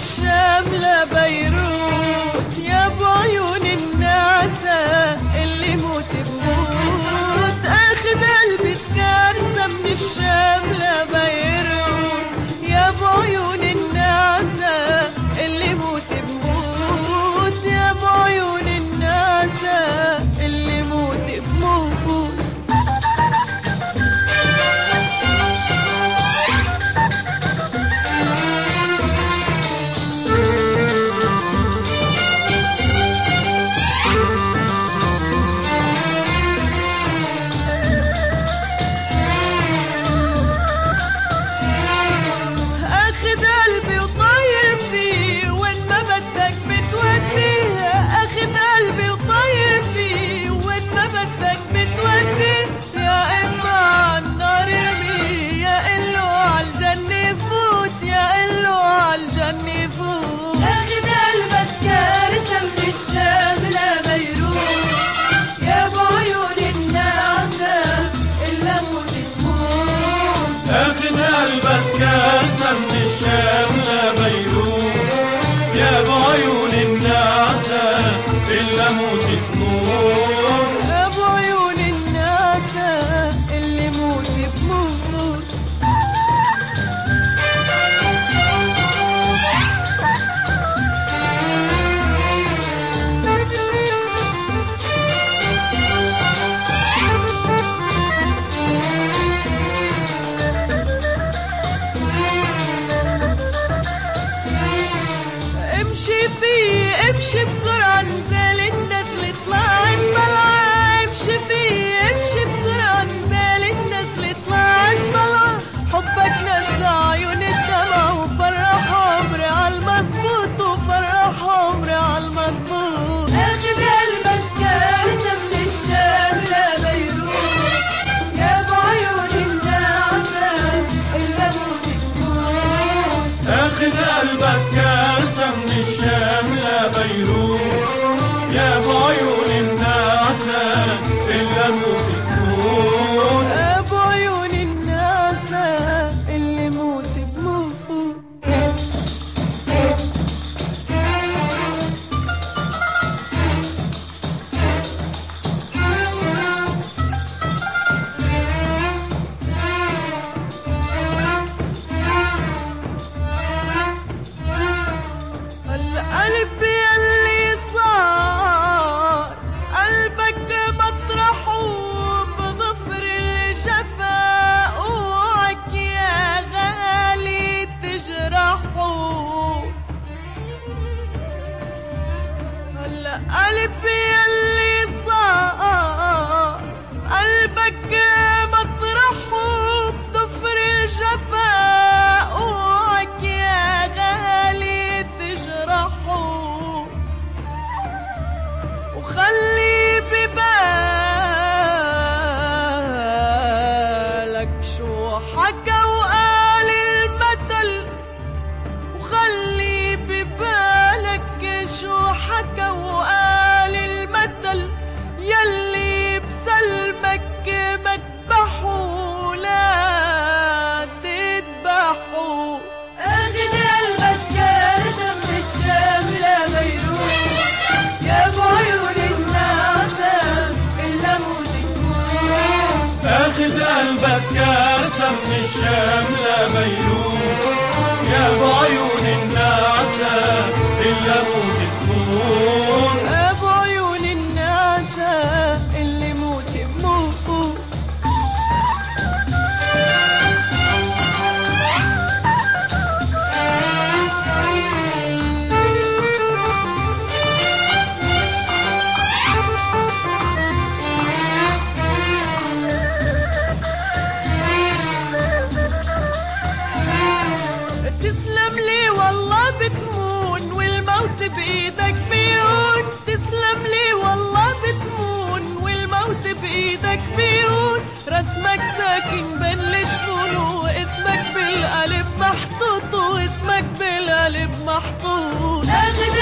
الشام لبيروت يا ابو عيون النعسة اللي موت بموت. اخد قلبي سكارسة من الشام لبيروت يا ابو عيون النعسة اللي موت بموت. يا ابو عيون النعسة اللي موت بموت. كارثة من الشام لبيروت يا ابو عيون النعسة اللي موت تموت. يا ابو عيون النعسة اللي موت بموت. امشي بسرعة نزال النزل طلعت طلعة. امشي فيه امشي بسرعة نزال النزل طلعت طلعة. حبك نزع عيون الدمع وفرح عمري عالمظبوط وفرح عمري عالمظبوط. اخد قلبك كارثة من الشام لبيروت يا ابو عيون النعسة اللي موت تموت. اخد قلبك كارثة من الشام لبيروت يا ابو عيون النعسة اللي موت تموت. ابو عيون النعسة اللي موت بموت. القلب يلي صار قلبك مطرحه بظفر الجفا. اوعك يا غالي تجرحه. القلب يلي صار قلبك مطرحه بظفر الجفا. اوعك يا غالي تجرحه. وخلي ببالك شو حكى وقال المثل. وخلي ببالك شو حكى وقال المثل. يلي بسلمك مذبحه لا تذبحه. اخد قلبك كارثة من الشام لبيروت يا ابو عيون النعسة اللي موت تموت. اخد قلبك كارثة من الشام لبيروت يا ابو عيون النعسة اللي موت تموت. ابو عيون النعسة اللي موت بموت. تسلم لي والله بتمون والموت بايدك بيهون. تسلم لي والله بتمون والموت بايدك بيهون. رسمك ساكن بين الجفون واسمك بالقلب محطوط واسمك بالقلب محطوط. اخد